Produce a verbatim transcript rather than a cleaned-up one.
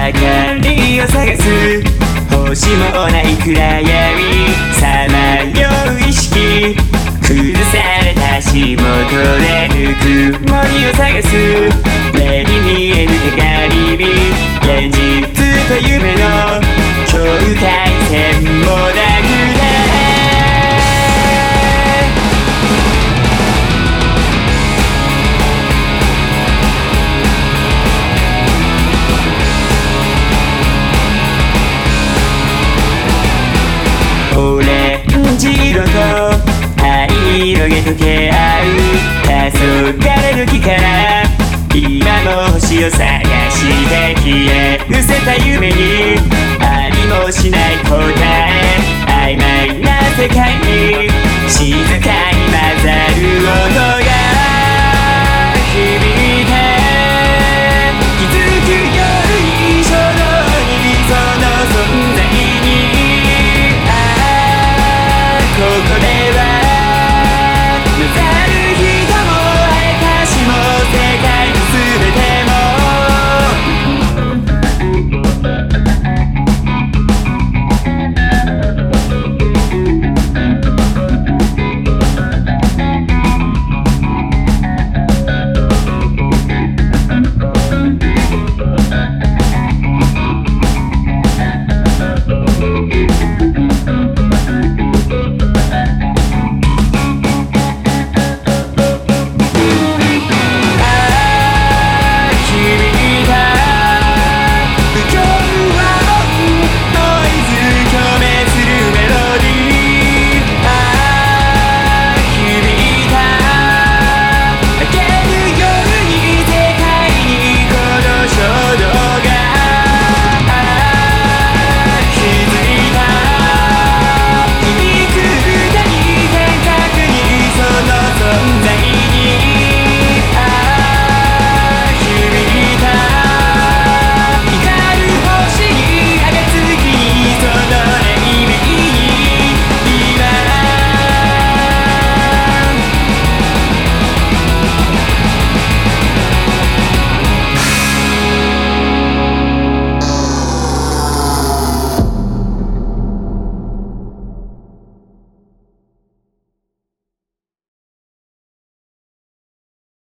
りを探す星もない暗闇さまよう意識崩された足元でぬくもりを探す目に見えぬ手がり火現実と夢の境界線もなくなオレンジ色と灰色へ溶け合う黄昏の木から今も星を探して消え失せた夢にありもしない答え曖昧な世界に静かに混ざる音